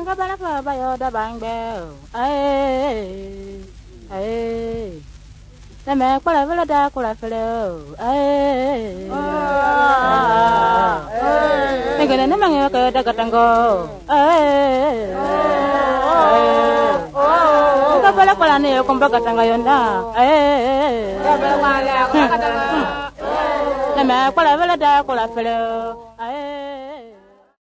Banga bana fa ba yo da bang bell. Ay. The man quite a villa da quite a fellow. Ay. Again, the man you got a gatango. Ay. Kapala pala niyo kung bakit ngayon na. Na may pala wala da pala pala.